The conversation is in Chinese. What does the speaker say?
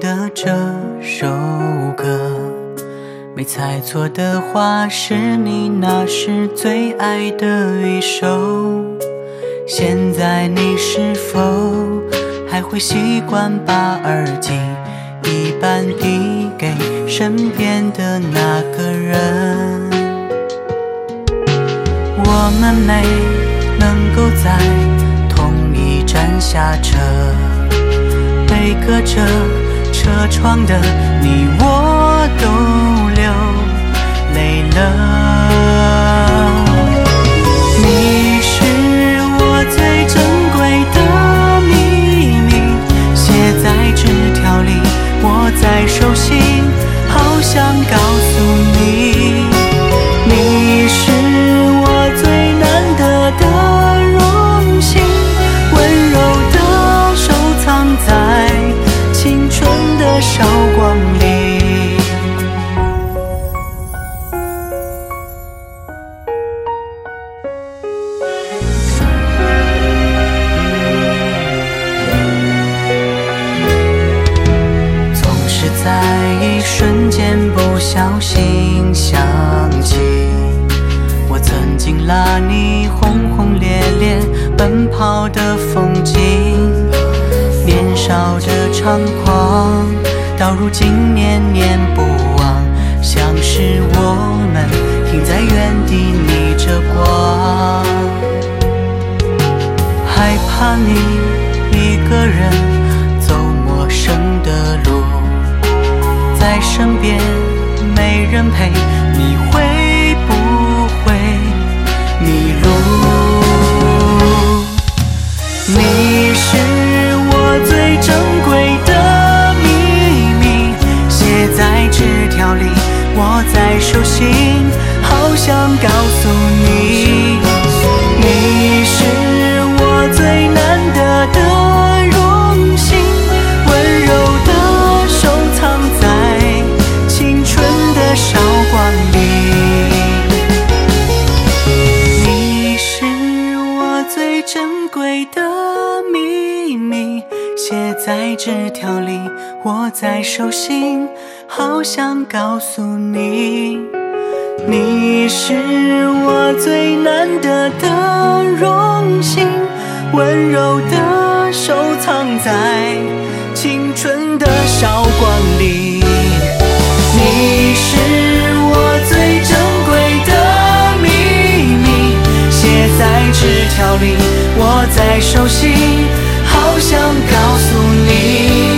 的这首歌，没猜错的话是你那时最爱的一首。现在你是否还会习惯把耳机一半递给身边的那个人？我们没能够在同一站下车，被隔着车窗的你我都流泪了。你是我最珍贵的秘密，写在纸条里，握在手心，好想告诉你。你是我最难得的荣幸，温柔的收藏在青春的韶光里。总是在一瞬间不小心想起，我曾经拉你轰轰烈烈奔跑的风景，年少的猖狂到如今念念不忘，像是我们停在原地逆着光。害怕你一个人走陌生的路，在身边没人陪，你会不会迷路？你是我最珍贵的秘密，写在纸条里，握在手心，好想告诉你。你是我最难得的荣幸，温柔的收藏在青春的韶光里。你是我最珍贵的秘密，写在纸条里，握在手心，好想告诉你。你是我最难得的荣幸，温柔的收藏在青春的韶光里。你是我最珍贵的秘密，写在纸条里，握在手心，好想告诉你。